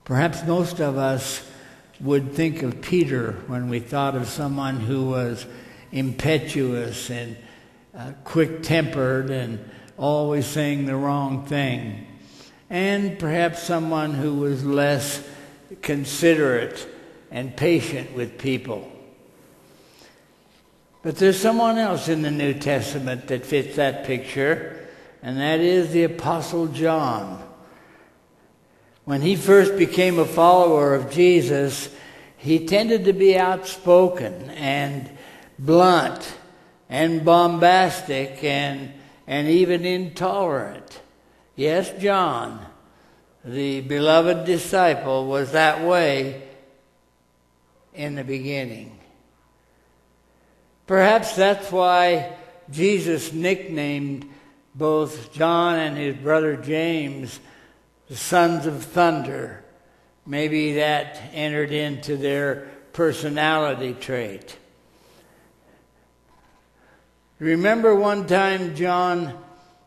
Perhaps most of us would think of Peter when we thought of someone who was impetuous and quick-tempered and always saying the wrong thing. And perhaps someone who was less considerate and patient with people. But there's someone else in the New Testament that fits that picture, and that is the Apostle John. When he first became a follower of Jesus, he tended to be outspoken and blunt and bombastic and even intolerant. Yes, John, the beloved disciple, was that way in the beginning. Perhaps that's why Jesus nicknamed both John and his brother James the sons of thunder. Maybe that entered into their personality trait. Remember one time John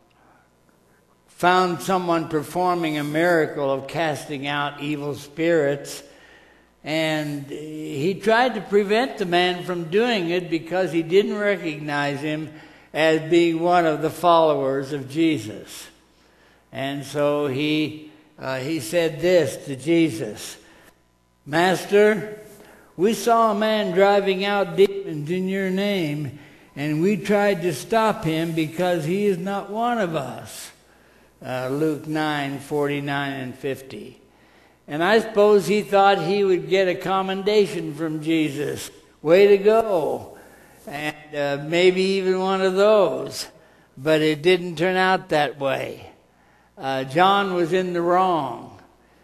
found someone performing a miracle of casting out evil spirits, and he tried to prevent the man from doing it because he didn't recognize him as being one of the followers of Jesus. And so he said this to Jesus, "Master, we saw a man driving out demons in your name, and we tried to stop him because he is not one of us." Luke 9:49 and 50. And I suppose he thought he would get a commendation from Jesus. Way to go. And maybe even one of those. But it didn't turn out that way. John was in the wrong.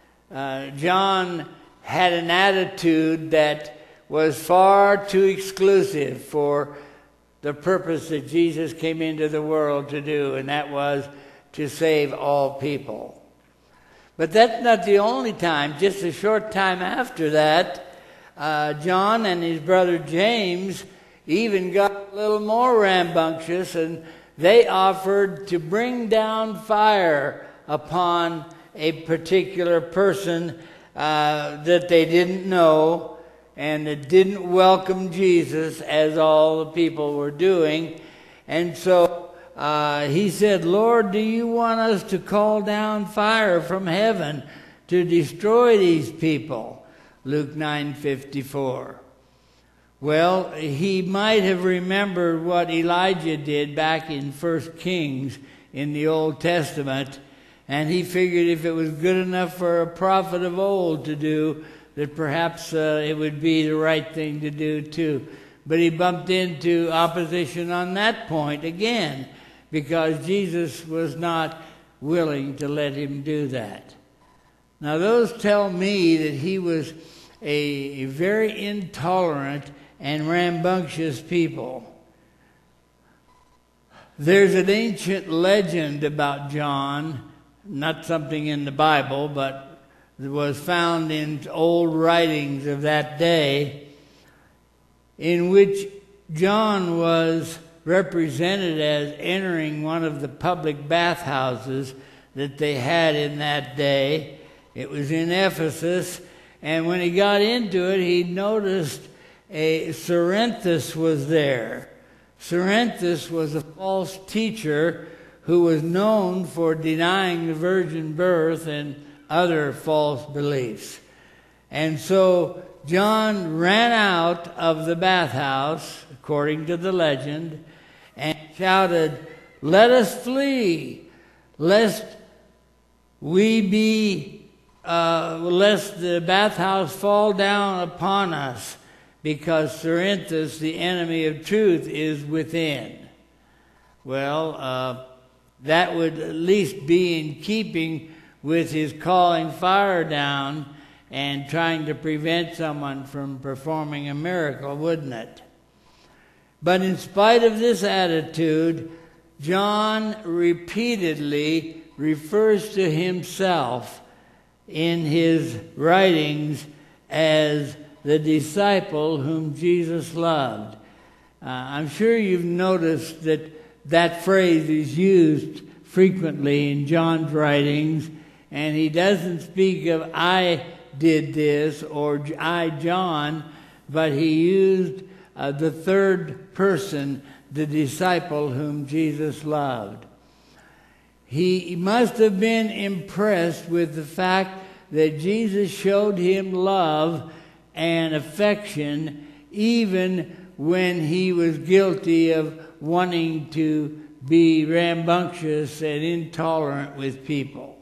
John had an attitude that was far too exclusive for the purpose that Jesus came into the world to do, and that was to save all people. But that's not the only time. Just a short time after that, John and his brother James even got a little more rambunctious, and they offered to bring down fire upon a particular person that they didn't know and that didn't welcome Jesus as all the people were doing. And so he said, "Lord, do you want us to call down fire from heaven to destroy these people?" Luke 9:54. Well, he might have remembered what Elijah did back in 1 Kings in the Old Testament, and he figured if it was good enough for a prophet of old to do, that perhaps it would be the right thing to do too. But he bumped into opposition on that point again, because Jesus was not willing to let him do that. Now those tell me that he was a very intolerant and rambunctious people. There's an ancient legend about John, not something in the Bible, but it was found in old writings of that day, in which John was represented as entering one of the public bathhouses that they had in that day. It was in Ephesus, and when he got into it, he noticed Cerinthus was there. Cerinthus was a false teacher who was known for denying the virgin birth and other false beliefs. And so John ran out of the bathhouse, according to the legend, and shouted, "Let us flee, lest the bathhouse fall down upon us, because Cerinthus, the enemy of truth, is within." Well, that would at least be in keeping with his calling fire down and trying to prevent someone from performing a miracle, wouldn't it? But in spite of this attitude, John repeatedly refers to himself in his writings as the disciple whom Jesus loved. I'm sure you've noticed that phrase is used frequently in John's writings, and he doesn't speak of "I, did this, or I, John, but he used the third person, the disciple whom Jesus loved. He must have been impressed with the fact that Jesus showed him love and affection even when he was guilty of wanting to be rambunctious and intolerant with people.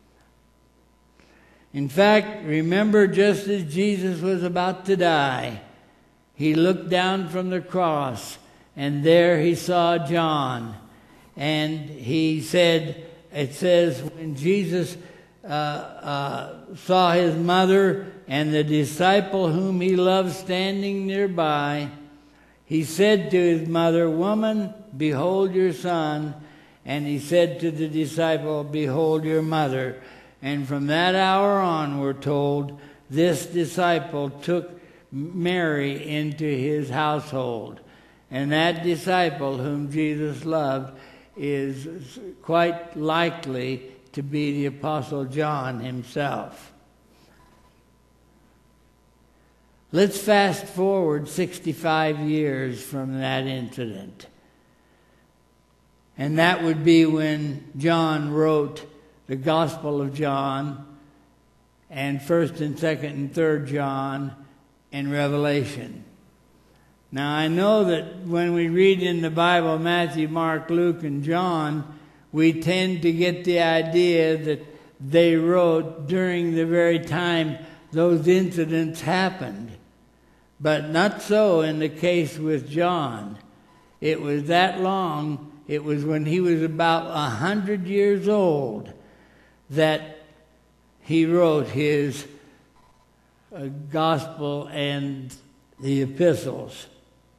In fact, remember, just as Jesus was about to die, he looked down from the cross, and there he saw John. And he said, it says, when Jesus saw his mother and the disciple whom he loved standing nearby, he said to his mother, "Woman, behold your son." And he said to the disciple, "Behold your mother." And from that hour on, we're told, this disciple took Mary into his household. And that disciple whom Jesus loved is quite likely to be the Apostle John himself. Let's fast forward 65 years from that incident. And that would be when John wrote the Gospel of John and 1st and 2nd and 3rd John and Revelation. Now, I know that when we read in the Bible Matthew, Mark, Luke, and John, we tend to get the idea that they wrote during the very time those incidents happened. But not so in the case with John. It was that long, it was when he was about 100 years old that he wrote his gospel and the epistles.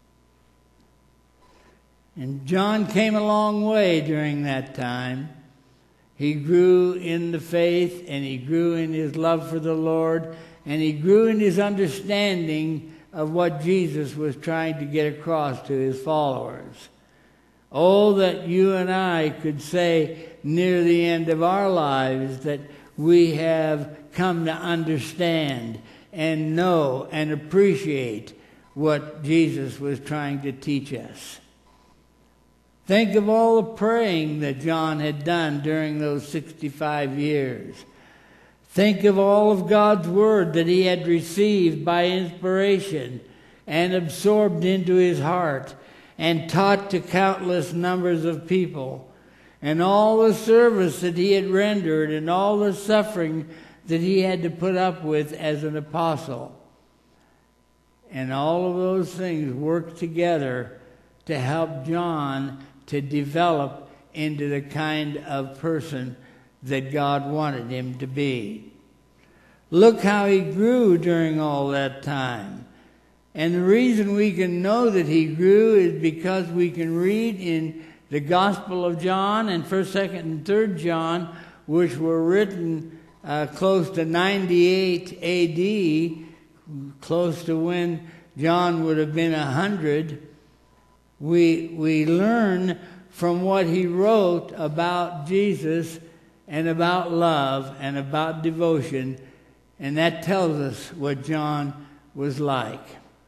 And John came a long way during that time. He grew in the faith, and he grew in his love for the Lord, and he grew in his understanding of what Jesus was trying to get across to his followers. Oh, that you and I could say near the end of our lives that we have come to understand and know and appreciate what Jesus was trying to teach us. Think of all the praying that John had done during those 65 years. Think of all of God's Word that he had received by inspiration and absorbed into his heart and taught to countless numbers of people, and all the service that he had rendered and all the suffering that he had to put up with as an apostle. And all of those things worked together to help John to develop into the kind of person that God wanted him to be. Look how he grew during all that time. And the reason we can know that he grew is because we can read in the Gospel of John and 1st, 2nd, and 3rd John, which were written close to 98 A.D., close to when John would have been 100. We learn from what he wrote about Jesus and about love and about devotion, and that tells us what John was like.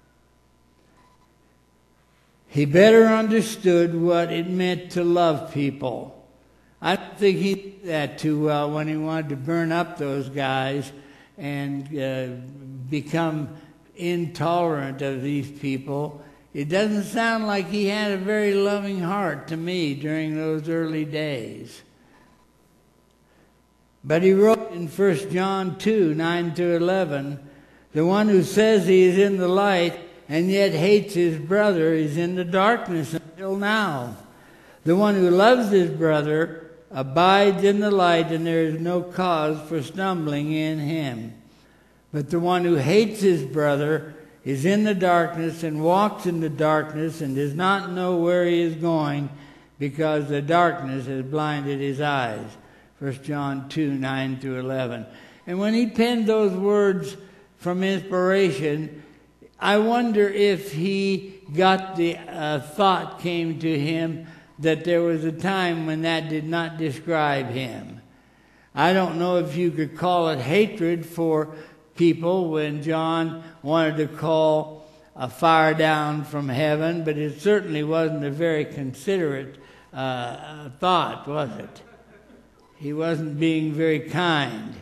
He better understood what it meant to love people. I don't think he did that too well when he wanted to burn up those guys and become intolerant of these people. It doesn't sound like he had a very loving heart to me during those early days. But he wrote in 1 John 2, 9-11, "The one who says he is in the light and yet hates his brother is in the darkness until now. The one who loves his brother abides in the light, and there is no cause for stumbling in him. But the one who hates his brother is in the darkness and walks in the darkness and does not know where he is going, because the darkness has blinded his eyes." 1 John 2, 9-11. And when he penned those words from inspiration, I wonder if he got the thought came to him that there was a time when that did not describe him. I don't know if you could call it hatred, for people when John wanted to call a fire down from heaven, but it certainly wasn't a very considerate thought, was it? He wasn't being very kind.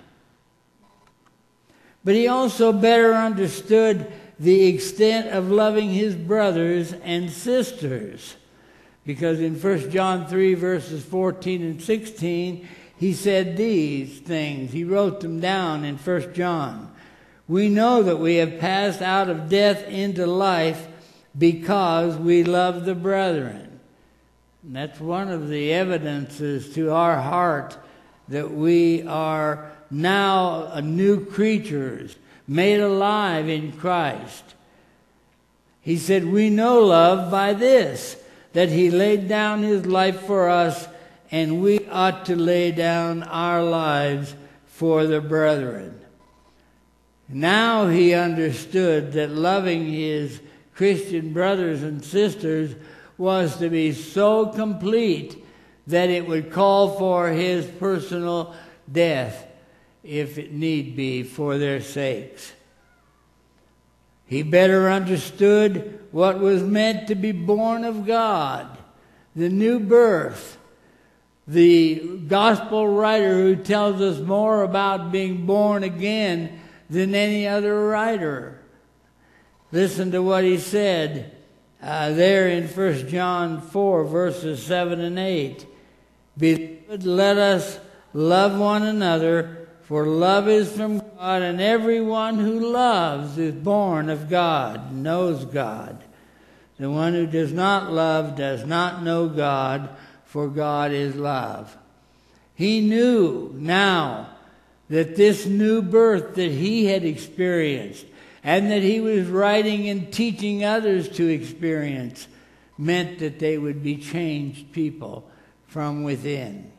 But he also better understood the extent of loving his brothers and sisters. Because in 1 John 3, verses 14 and 16, he said these things. He wrote them down in 1 John. We know that we have passed out of death into life because we love the brethren. And that's one of the evidences to our heart that we are now new creatures, made alive in Christ. He said, we know love by this, that he laid down his life for us, and we ought to lay down our lives for the brethren. Now he understood that loving his Christian brothers and sisters was to be so complete that it would call for his personal death, if it need be, for their sakes. He better understood what was meant to be born of God, the new birth. The gospel writer who tells us more about being born again than any other writer. Listen to what he said there in 1 John 4, verses 7 and 8. Beloved, let us love one another, for love is from God, and everyone who loves is born of God, knows God. The one who does not love does not know God, for God is love. He knew now that this new birth that he had experienced and that he was writing and teaching others to experience meant that they would be changed people from within.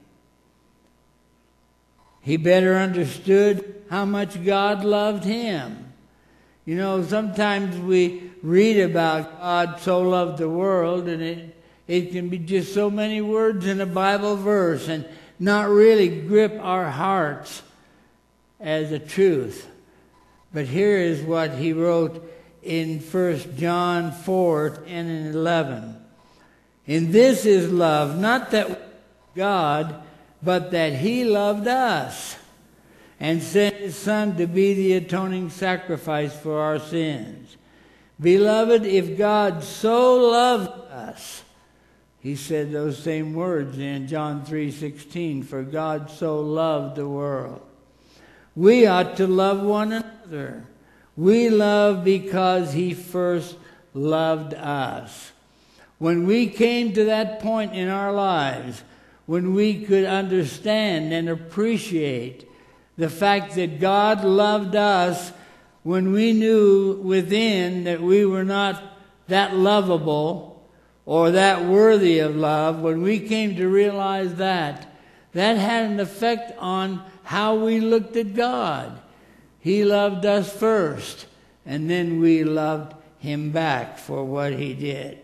He better understood how much God loved him. You know, sometimes we read about God so loved the world, and it can be just so many words in a Bible verse and not really grip our hearts as a truth. But here is what he wrote in 1 John 4, 10 and 11. And this is love, not that God, but that he loved us and sent his Son to be the atoning sacrifice for our sins. Beloved, if God so loved us, he said those same words in John 3:16, for God so loved the world. We ought to love one another. We love because he first loved us. When we came to that point in our lives, when we could understand and appreciate the fact that God loved us, when we knew within that we were not that lovable or that worthy of love, when we came to realize that had an effect on how we looked at God. He loved us first, and then we loved him back for what he did.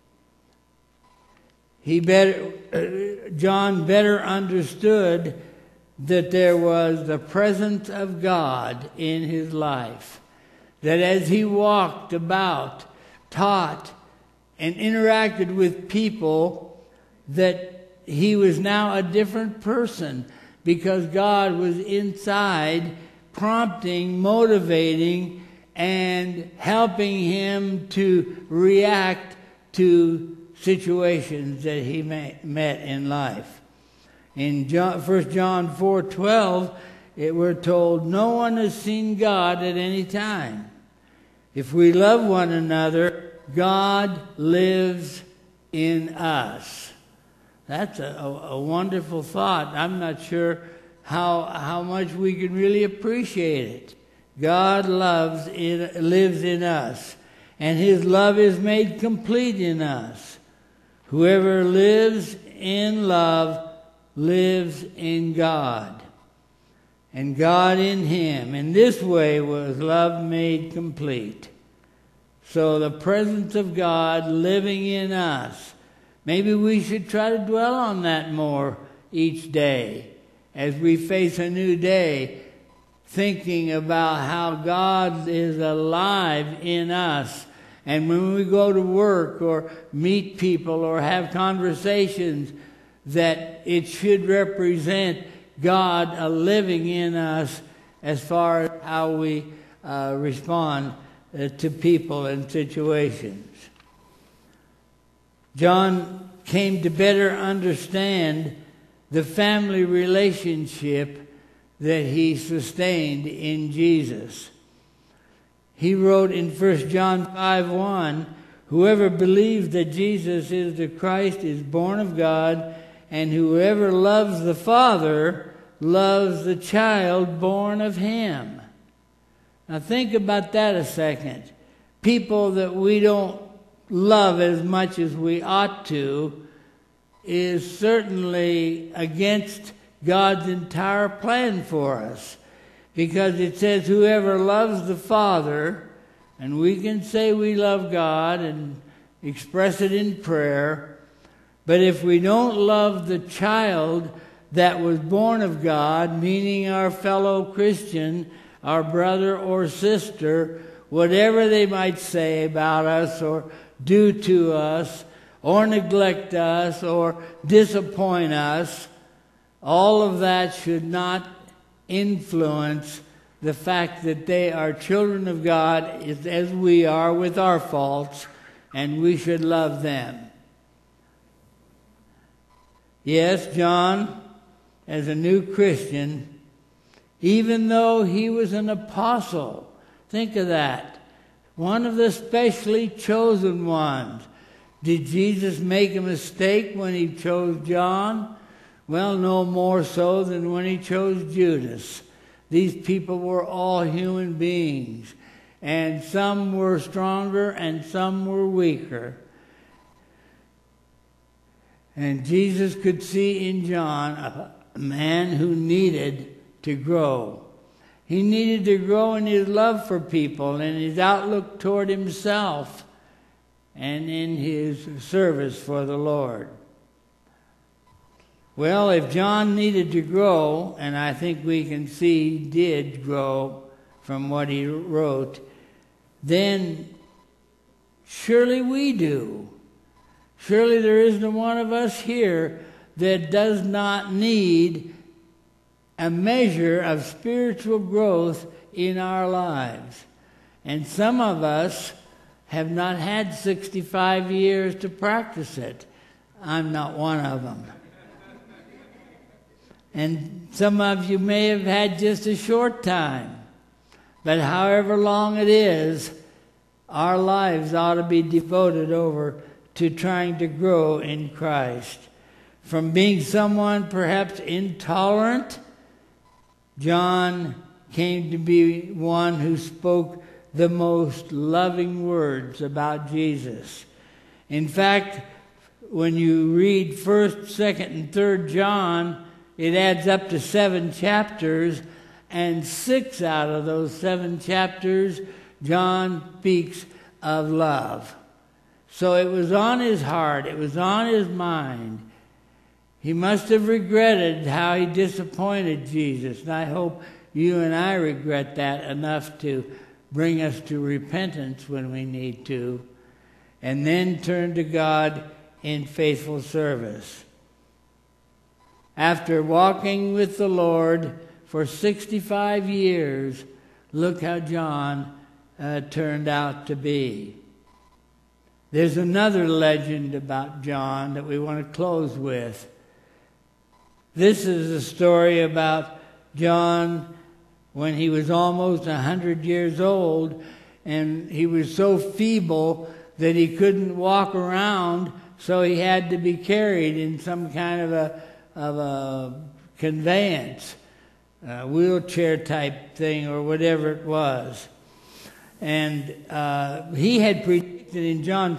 John better understood that there was the presence of God in his life. That as he walked about, taught, and interacted with people, that he was now a different person because God was inside, prompting, motivating, and helping him to react to situations that he met in life. In 1 John 4:12, we're told, no one has seen God at any time. If we love one another, God lives in us. That's a wonderful thought. I'm not sure how much we can really appreciate it. God lives in us, and his love is made complete in us. Whoever lives in love lives in God, and God in him. In this way was love made complete. So the presence of God living in us, maybe we should try to dwell on that more each day as we face a new day. thinking about how God is alive in us. And when we go to work or meet people or have conversations, that it should represent God living in us as far as how we respond to people and situations. John came to better understand the family relationship that he sustained in Jesus. He wrote in 1 John 5:1, "Whoever believes that Jesus is the Christ is born of God, and whoever loves the Father loves the child born of him." Now think about that a second. People that we don't love as much as we ought to is certainly against God's entire plan for us. Because it says whoever loves the Father, and we can say we love God and express it in prayer, but if we don't love the child that was born of God, meaning our fellow Christian, our brother or sister, whatever they might say about us or do to us or neglect us or disappoint us, all of that should not influence the fact that they are children of God as we are with our faults, and we should love them. Yes, John, as a new Christian, even though he was an apostle, think of that, one of the specially chosen ones. Did Jesus make a mistake when he chose John? Well, no more so than when he chose Judas. These people were all human beings, and some were stronger and some were weaker. And Jesus could see in John a man who needed to grow. He needed to grow in his love for people and his outlook toward himself and in his service for the Lord. Well, if John needed to grow, and I think we can see he did grow from what he wrote, then surely we do. Surely there isn't one of us here that does not need a measure of spiritual growth in our lives. And some of us have not had 65 years to practice it. I'm not one of them. And some of you may have had just a short time. But however long it is, our lives ought to be devoted over to trying to grow in Christ. From being someone perhaps intolerant, John came to be one who spoke the most loving words about Jesus. In fact, when you read 1st, 2nd, and 3rd John, it adds up to 7 chapters, and 6 out of those 7 chapters, John speaks of love. So it was on his heart, it was on his mind. He must have regretted how he disappointed Jesus, and I hope you and I regret that enough to bring us to repentance when we need to, and then turn to God in faithful service. After walking with the Lord for 65 years, look how John turned out to be. There's another legend about John that we want to close with. This is a story about John when he was almost 100 years old, and he was so feeble that he couldn't walk around, so he had to be carried in some kind of a conveyance, wheelchair type thing or whatever it was. And he had predicted in John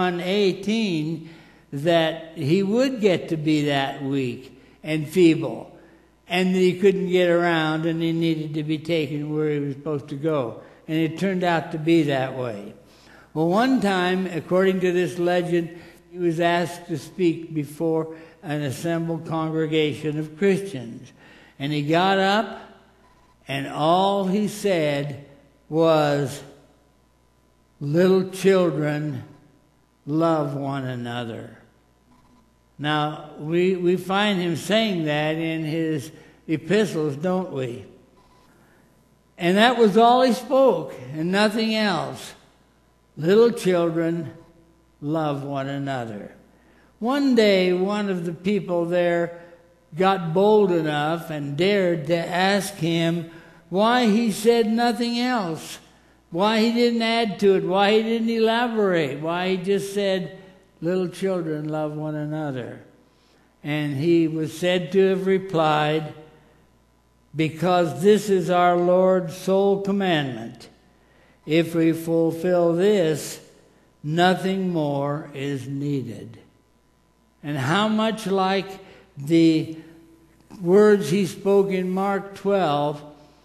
21:18 that he would get to be that weak and feeble, and that he couldn't get around, and he needed to be taken where he was supposed to go. And it turned out to be that way. Well, one time, according to this legend, he was asked to speak before an assembled congregation of Christians. And he got up And all he said was, little children, love one another. Now, we find him saying that in his epistles, don't we? And that was all he spoke, and nothing else. Little children, love one another. One day, one of the people there got bold enough and dared to ask him why he said nothing else, why he didn't add to it, why he didn't elaborate, why he just said, little children, love one another. And he was said to have replied, because this is our Lord's sole commandment. If we fulfill this, nothing more is needed. And how much like the words he spoke in Mark 12,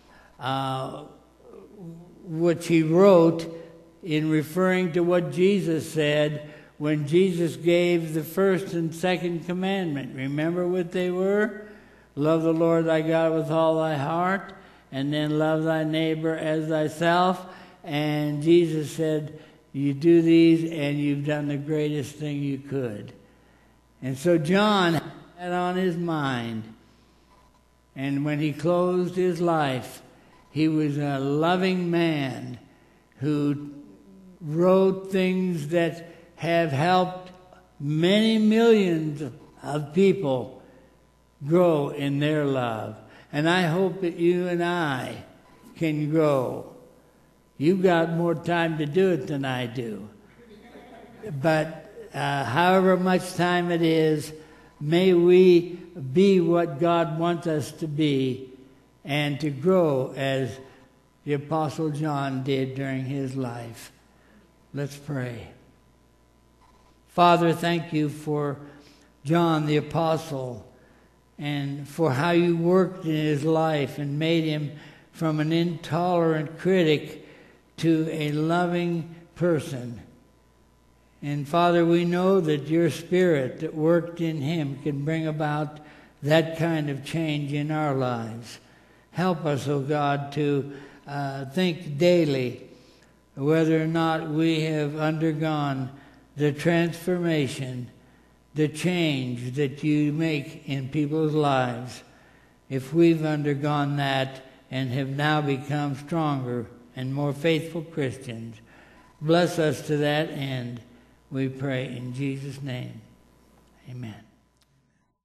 which he wrote in referring to what Jesus said when Jesus gave the first and second commandment. Remember what they were? Love the Lord thy God with all thy heart, and then love thy neighbor as thyself. And Jesus said, you do these and you've done the greatest thing you could. And so John had that on his mind. And when he closed his life, he was a loving man who wrote things that have helped many millions of people grow in their love. And I hope that you and I can grow. You've got more time to do it than I do. But however much time it is, may we be what God wants us to be and to grow as the Apostle John did during his life. Let's pray. Father, thank you for John the Apostle and for how you worked in his life and made him from an intolerant critic to a loving person. And Father, we know that your Spirit that worked in him can bring about that kind of change in our lives. Help us, O God, to think daily whether or not we have undergone the transformation, the change that you make in people's lives. If we've undergone that and have now become stronger and more faithful Christians, bless us to that end, we pray in Jesus' name. Amen.